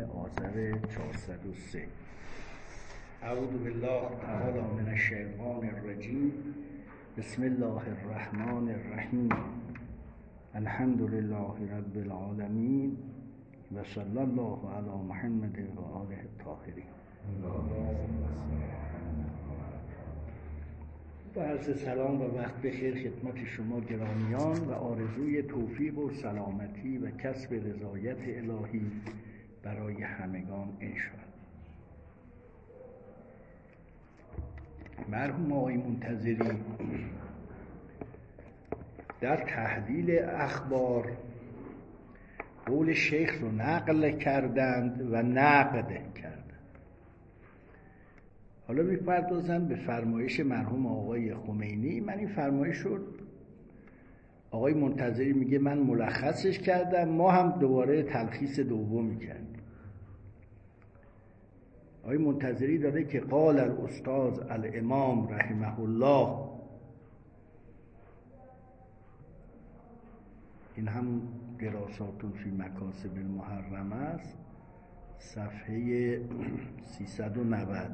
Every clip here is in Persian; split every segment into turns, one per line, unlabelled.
آذر 403. اعوذ بالله تعالی من الشیطان الرجیم. بسم الله الرحمن الرحیم. الحمد لله رب العالمین و صلی الله علی محمد و آله الطاهرین. با عرض سلام و وقت بخیر خدمت شما گرامیان و آرزوی توفیق و سلامتی و کسب رضایت الهی برای همگان انشاءالله. مرحوم آقای منتظری در تحلیل اخبار قول شیخ رو نقل کردند و نقد کردند. حالا می‌پردازم به فرمایش مرحوم آقای خمینی. من این فرمایش رو آقای منتظری میگه من ملخصش کردم، ما هم دوباره تلخیص دومی کردیم. آقای منتظری داره که قال الاستاذ الامام رحمه الله، این همون دراسات فی مکاسب المحرمه است، صفحه 390.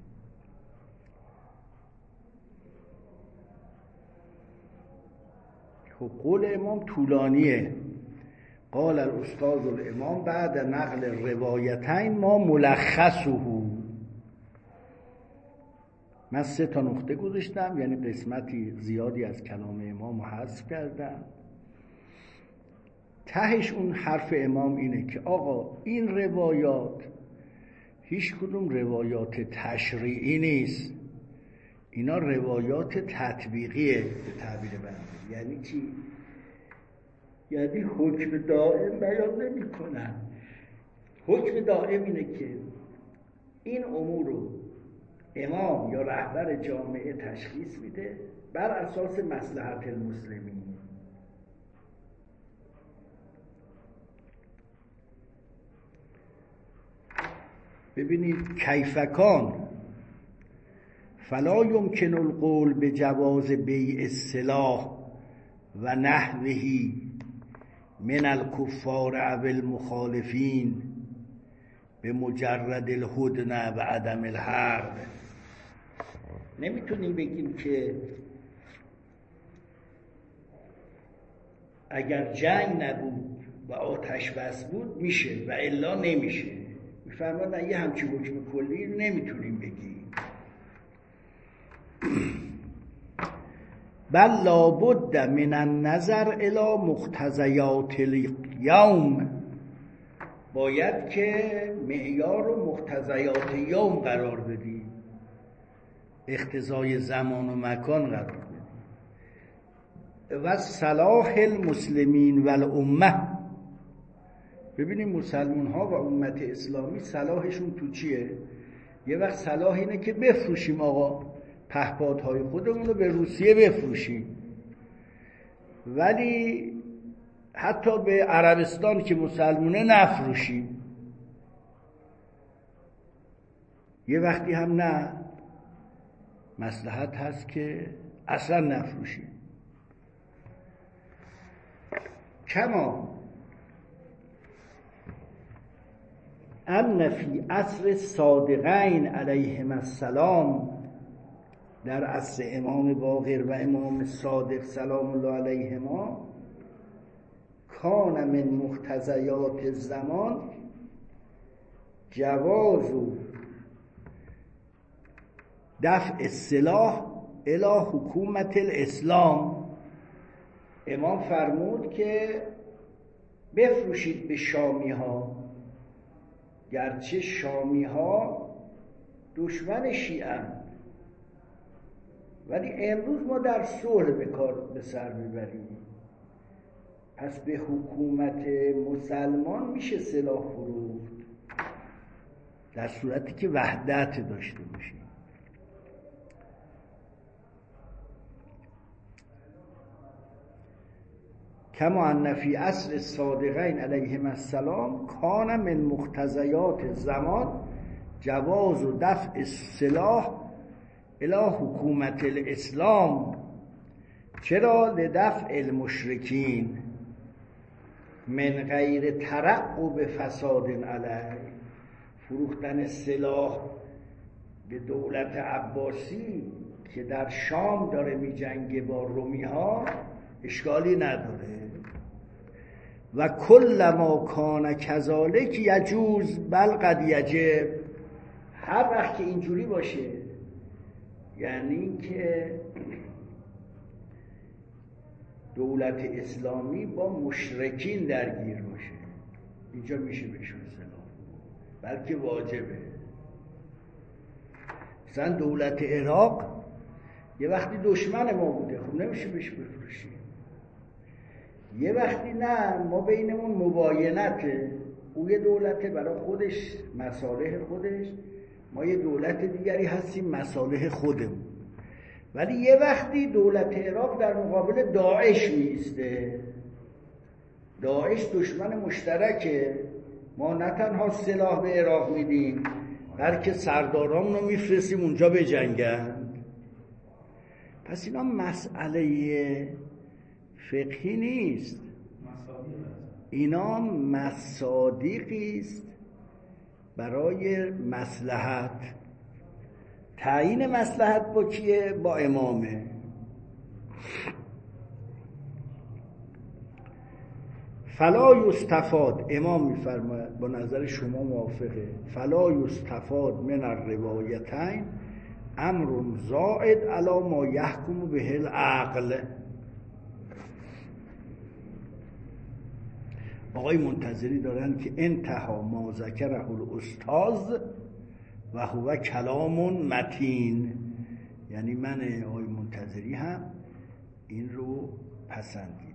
خب قول امام طولانیه. قال الاستاذ الامام بعد نقل روایتین ما ملخصه. من 3 نقطه گذاشتم، یعنی قسمتی زیادی از کلام امام حذف کردم. تهش اون حرف امام اینه که آقا این روایات هیچ کدوم روایات تشریعی نیست، اینا روایات تطبیقیه به تعبیر بنده. یعنی چی؟ یعنی حکم دائم بیان نمی کنن. حکم دائم اینه که این امور رو امام یا رهبر جامعه تشخیص میده بر اساس مصلحت المسلمین. ببینید کیفکان فلا یمکن القول به جواز بیع السلاح و نحوه من الکفار او المخالفین به مجرد الهدنه و عدم الحرب. نمیتونیم بگیم که اگر جنگ نبود و آتش بس بود میشه و الا نمیشه. میفرمادن یه همچی حکم کلی نمیتونیم بگیم. بل لابد من النظر الی مقتضیات الیوم، باید که معیار و مقتضیات یوم قرار بدیم، اقتضای زمان و مکان قرار بدیم. و صلاح المسلمین و الامه. ببینیم مسلمان ها و امت اسلامی صلاحشون تو چیه؟ یه وقت صلاح اینه که بفروشیم آقا، پهپادهای خودمون رو به روسیه بفروشیم، ولی حتی به عربستان که مسلمونه نفروشیم. یه وقتی هم نه، مصلحت هست که اصلا نفروشیم. کما ان فی عصر صادقین علیهم السلام، در عصر امام باقر و امام صادق سلام الله علیهما، کان من مقتضیات الزمان جواز دفع السلاح الی حکومت الاسلام. امام فرمود که بفروشید به شامی ها، گرچه شامی ها دشمن شیعه‌اند، ولی امروز ما در صلح به کار به سر میبریم. پس به حکومت مسلمان میشه سلاح فروخت، در صورتی که وحدت داشته باشیم. کما ان فی عصر الصادقین علیهم السلام کان من مقتضیات الزمان جواز و دفع السلاح الی حکومت الاسلام. چرا؟ لدفع المشرکین من غیر ترقب فساد علیه. فروختن سلاح به دولت عباسی که در شام داره میجنگه با رومی ها اشکالی نداره. و کل ما کان کذالک یجوز بل قد یجب. هر وقت که اینجوری باشه، یعنی که دولت اسلامی با مشرکین درگیر باشه، اینجا میشه بهشون سلاح، بلکه واجبه. مثلا دولت عراق یه وقتی دشمن ما بوده، خب نمیشه بهش بفروشیم. یه وقتی نه، ما بینمون مباینته، او یه دولته برای خودش مصالح خودش، ما یه دولت دیگری هستیم مصالح خودمون. ولی یه وقتی دولت عراق در مقابل داعش میسته، داعش دشمن مشترکه، ما نه تنها سلاح به عراق میدیم بلکه سردارامون رو میفرستیم اونجا بجنگن. پس اینا مسئله فقهی نیست، اینا مصادیقی است برای مصلحت. تعیین مصلحت با کیه؟ با امامه. فلا یستفاد، امام میفرماید با نظر شما موافقه، فلا یستفاد من الروایتین امر زائد علی ما یحکم به العقل. آقای منتظری دارن که انتها ما ذکره الاستاذ و هو کلام متین، یعنی من آقای منتظری هم این رو پسندیده.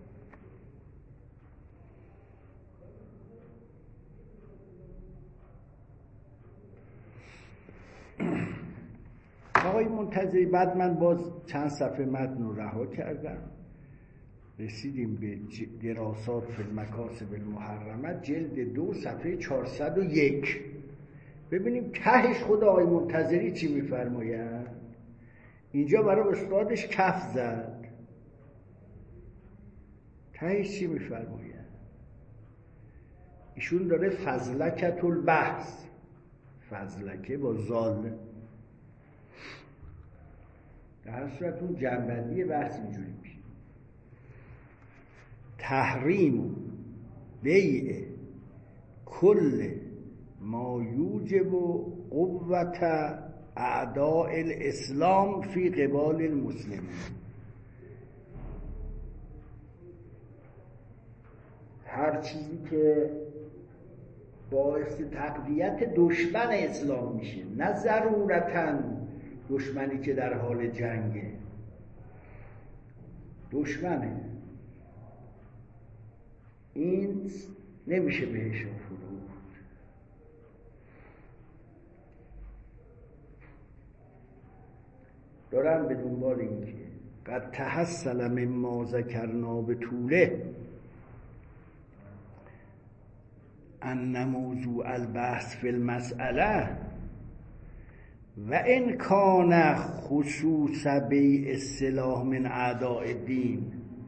آقای منتظری بعد من باز چند صفحه متن رو رها کردم، رسیدیم به دراسات فی المکاسب المحرمه جلد 2 صفحه 401. ببینیم تهش خود آقای منتظری چی میفرماید. اینجا برای استادش کف زد، تهش چی میفرماید؟ ایشون داره فضلکت البحث، فضلکه با زال، در هر صورت اون جنبندی بحث اینجوری میشه: تحریم بیع کل ما یوجب قوت اعداء الاسلام فی قبال المسلمین. هر چیزی که باعث تقویت دشمن اسلام میشه، نه ضرورتاً دشمنی که در حال جنگه، دشمنه، این نمیشه بهش فروخت. دارم به دنبال این که قد تحصل مما ذکرنا به طوله ان موضوع البحث فی المسئله و ان کان خصوص بیع السلاح من اعداء الدین.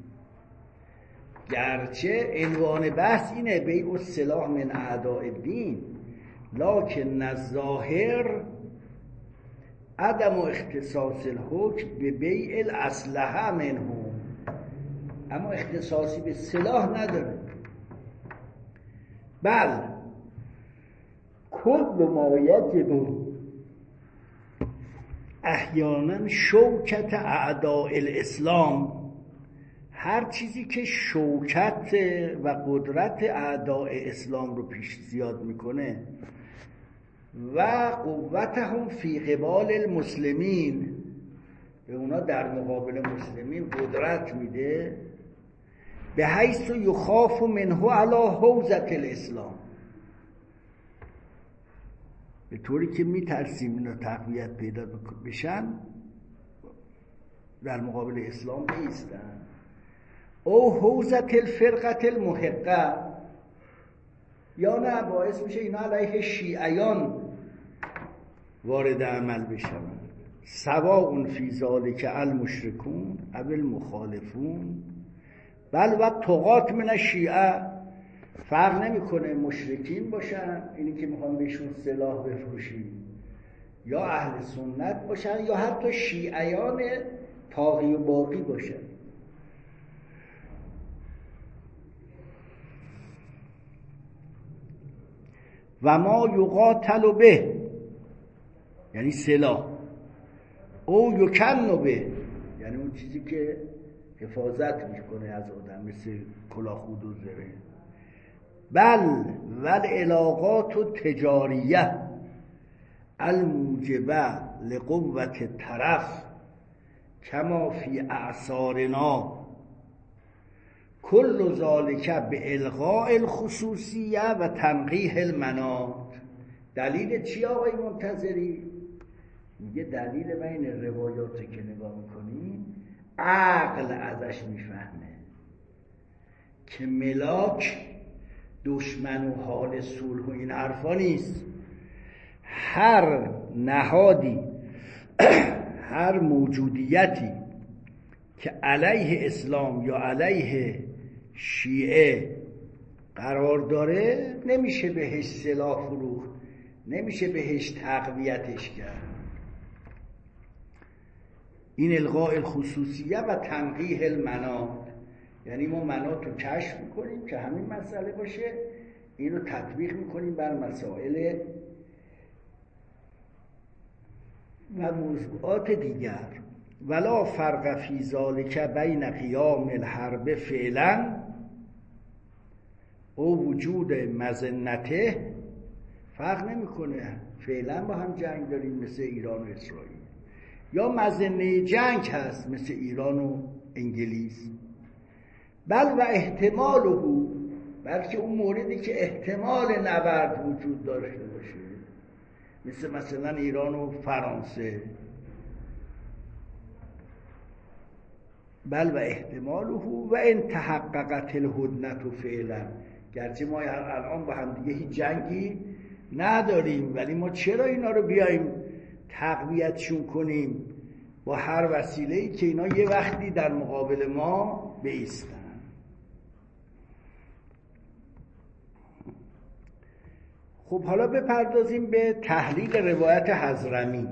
گرچه عنوان بحث اینه بیع السلاح من اعداء الدین، لکن الظاهر عدم اختصاص الحکم به بیع الاسلحه منهم، اما اختصاصی به سلاح نداره. بل کل ما یجب احیانا شوکت اعداء الاسلام، هر چیزی که شوکت و قدرت اعداء اسلام رو پیش زیاد میکنه و قوتهم فی قبال المسلمین، به اونا در مقابل مسلمین قدرت میده، به حیث یخاف منه علی حوزة الاسلام، به طوری که میترسیم اینا تقویت پیدا بشن، در مقابل اسلام نیستن. او حوزة الفرقة المحقه، یا نه باعث میشه اینا علیه شیعیان وارد عمل بشن. سواء فی ذلک المشرکون او المخالفون بل و طغات من الشیعه، فرق نمیکنه مشرکین باشن، اینی که میخوان بهشون سلاح بفروشیم، یا اهل سنت باشن، یا حتی شیعیان طاغی و باقی باشن. و ما یقاتل به، یعنی سلاح، او یکن به، یعنی اون چیزی که حفاظت میکنه از آدم، مثل کلاهخود و زره. بل والعلاقات التجاریه الموجبه لقوت الطرف کما فی اعصارنا کل ذالک به الغاء الخصوصیه و تنقیح المناط. دلیل چی آقای منتظری؟ میگه دلیل بین روایاتی که نگاه میکنی عقل ازش میفهمه که ملاک دشمن و حال صلح و این حرفا نیست. هر نهادی هر موجودیتی که علیه اسلام یا علیه شیعه قرار داره نمیشه بهش سلاح فروخت، نمیشه بهش تقویتش کرد. این الغاء الخصوصیه و تنقیح المناط، یعنی ما مناط رو کشف میکنیم که همین مسئله باشه، این رو تطبیق میکنیم بر مسائل و موضوعات دیگر. ولا فرق فی ذالک بین قیام الحرب فعلا او وجود مظنته. فرق نمیکنه فعلا با هم جنگ داریم مثل ایران و اسرائیل، یا مظنه جنگ هست مثل ایران و انگلیس. بل و احتماله، بلکه اون موردی که احتمال نبرد وجود داشته باشه مثلا ایران و فرانسه. بل و احتماله و ان تحققت الهدنه فعلا، گرچه ما الان با هم دیگه هیچ جنگی نداریم، ولی ما چرا اینا رو بیایم تقویتشون کنیم با هر وسیله‌ای که اینا یه وقتی در مقابل ما بایستن. خب حالا بپردازیم به تحلیل روایت حضرمی.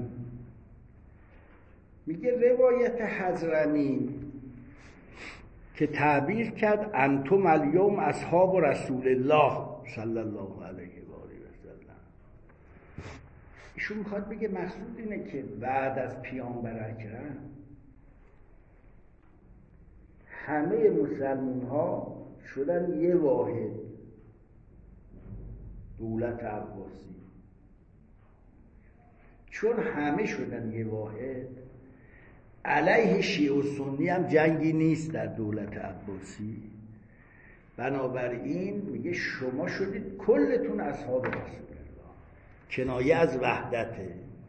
میگه روایت حضرمی که تعبیر کرد انتم الیوم اصحاب رسول الله صلی الله علیه و آله و سلم، ایشون میخواد بگه مقصود اینه که بعد از پیامبر اکرم همه مسلمان ها شدن یه واحد، دولت عباسی. چون همه شدن یه واحد، علیه شیعه و سنی هم جنگی نیست در دولت عباسی. بنابراین میگه شما شدید کلتون اصحاب رسول الله، کنایه از وحدته.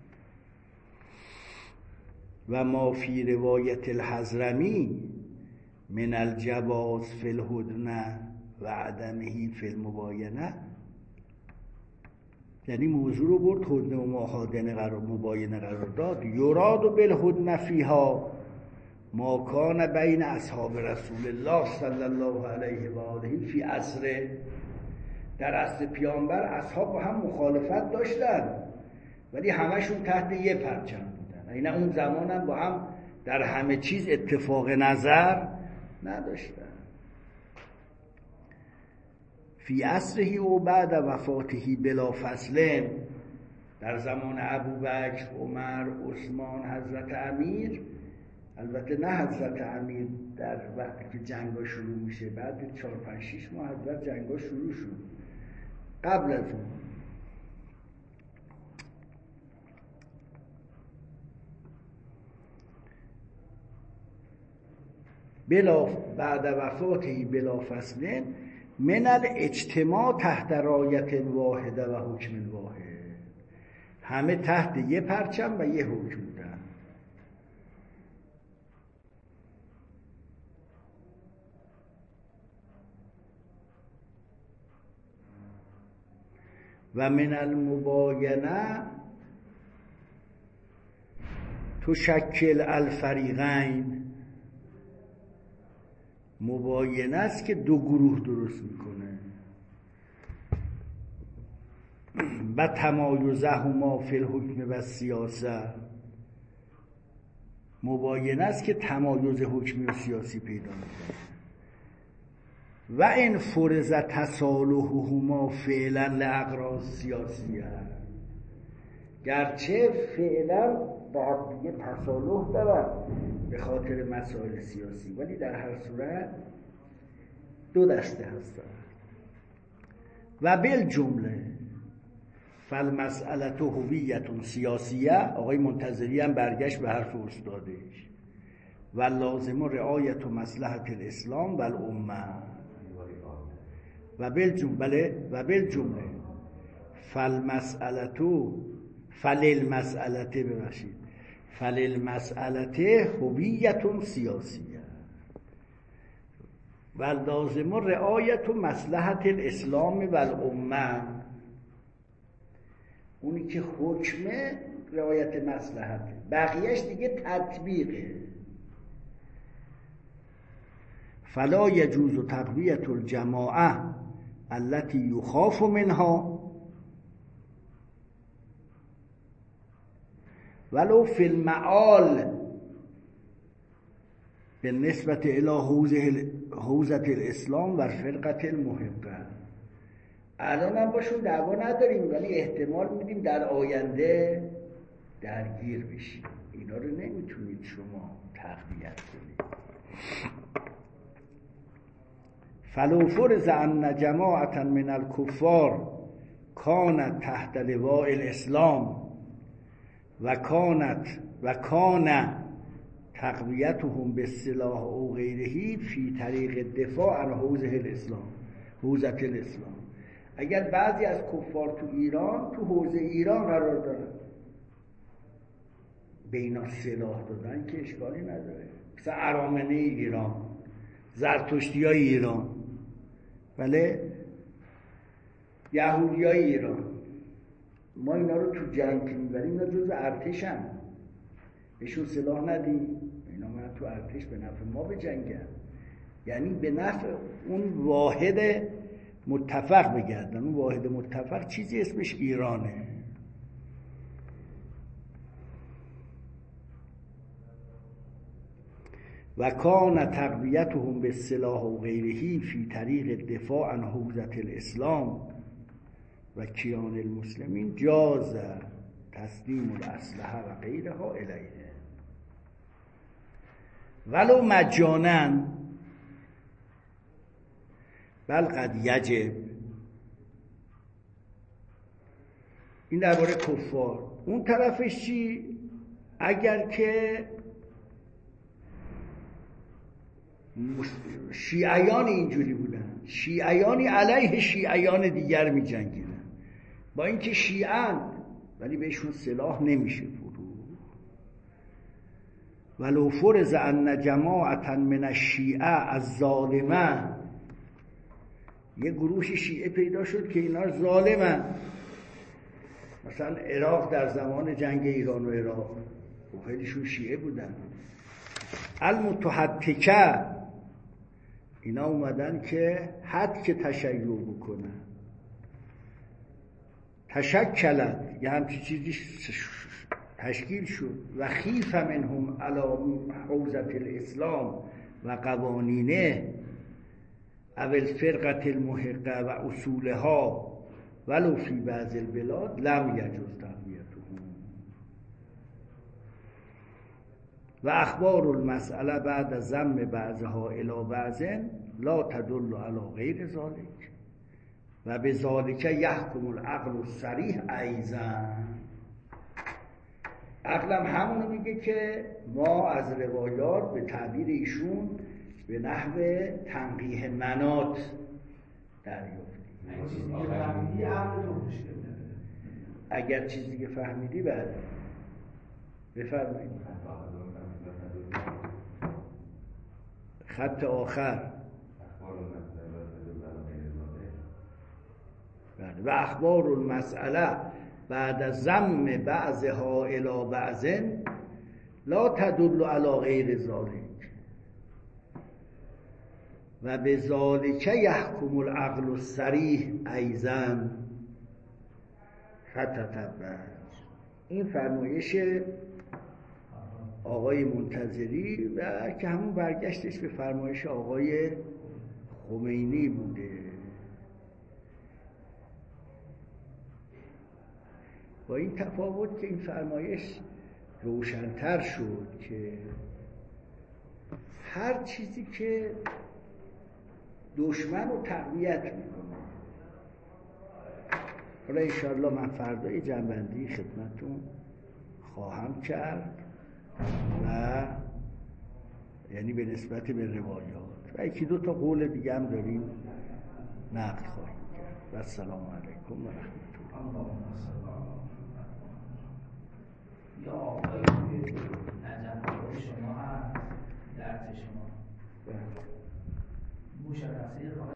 و ما فی روایت الحضرمی من الجواز فی الهدنه و عدمه فی المباینه، یعنی موضوع رو برد هدنه و مباینه قرار داد. یراد و بالهدنه فیها ما کان بین اصحاب رسول الله صلی الله علیه و آله فی عصر، در عصر پیامبر اصحاب با هم مخالفت داشتن ولی همشون تحت یه پرچم بودن، این اون زمان هم با هم در همه چیز اتفاق نظر نداشتن. فی عصره و بعد وفاته بلا فصل، در زمان ابوبکر، عمر، عثمان، حضرت امیر، البته نه حضرت امیر در وقتی که جنگا شروع میشه، بعد 4-5-6 ماه حضرت جنگا شروع شد، قبل از اون بعد وفاته بلا فصل من الاجتماع تحت رایت واحده و حکم واحد، همه تحت یه پرچم و یه حکم بودن. و من المباینه تشکل الفریقین، مباینه است که دو گروه درست میکنه. و تمایزهما فی الحکم و سیاسه، مباینه است که تمایز حکمی و سیاسی پیدا میکنه. و این فرض تصالحهما فعلا لاغراض سیاسیه، گرچه فعلا با هم دیگه تصالح دارن به خاطر مسائل سیاسی، ولی در هر صورت دو دسته هستن. و بالجمله فالمسئله هویت سیاسیه، آقای منتظری هم برگشت به حرف استادش، و لازم رعایت مصلحت الاسلام و الامه. و بالجمله فللمسئله هویت سیاسیه و لازم رعایت مصلحت الاسلام و الامه. اونی که حکمه رعایت مصلحته، بقیهش دیگه تطبیقه. فلا یجوز تقویت الجماعه التي یخاف منها ولو فی المعال بالنسبة الى حوزة الاسلام و فرقة المحقه. الان هم باشون دعوا نداریم، ولی احتمال میدیم در آینده درگیر بشیم. اینا رو نمیتونید شما تقویت کنید. فلو فرض ان جماعة من الكفار كانت تحت لواء الاسلام و کان تقویتهم بالسلاح او غیره فی طریق الدفاع عن حوزة الاسلام. اگر بعضی از کفار تو ایران تو حوزه ایران قرار دارن، به اینا سلاح دادن که اشکالی نداره، مثلا ارامنه ایران، زرتشتیای ایران، بله، یهودیای ایران، ما اینا رو تو جنگ که میبریم اینا جز ارتش هم، بهشون سلاح ندیم، اینا من تو ارتش به نفع ما بجنگن، یعنی به نفع اون واحد متفق بگردن. اون واحد متفق چیزی اسمش ایرانه. و کان تقویتهم بالسلاح و غیره فی طریق الدفاع عن حوزة الاسلام و کیان المسلمین جاز تسلیم الاسلحه و غیرها الیه ولو مجانا بل قد یجب. این درباره کفار. اون طرفش چی؟ اگر که شیعیان اینجوری بودن، شیعیانی علیه شیعیان دیگر می جنگیدن، با اینکه شیعن ولی بهشون سلاح نمیشه فرو. ولو فرض ان جماعة من الشیعه الظالمه، یه گروه شیعه پیدا شد که اینا ظالمن، مثلا عراق در زمان جنگ ایران و عراق خیلیشون شیعه بودن، المتحتکه، اینا اومدن که حد که تشیع بکنن، تشکلت، یه همچی چیزی تشکیل شد، و خیف منهم علی حوزة الاسلام و قوانینه او الفرقة المحقه و اصولها ولو فی بعض البلاد لم یجوز تقویتهم. و اخبار المسئله بعد ضم بعضها الی بعض لا تدل علی غیر ذلك و بذلک یحکم العقل الصریح ایضا. عقلم همونو میگه که ما از روایات به تعبیر ایشون به نحو تنقیح مناط دریافتیم. اگر چیزی که فهمیدی بعد بفرمایید. خط آخر و اخبار المسئله بعد ضم بعضها الی بعض لا تدل علی غیر ذلك و بذلک یحکم العقل الصریح ایضا. فتتبع. این فرمایش آقای منتظری و که همون برگشتش به فرمایش آقای خمینی بوده. با این تفاوت که این فرمایش روشن‌تر شد که هر چیزی که دشمن رو تقویت میکنه. حالا انشاءالله من فردای جنبندی خدمتون خواهم کرد و یعنی به نسبت به روایات و یکی دو تا قول دیگه هم داریم نقل خواهیم کرد. و السلام علیکم و رحمت الله.
یا آقای نجف شما هست درس شما مشخصه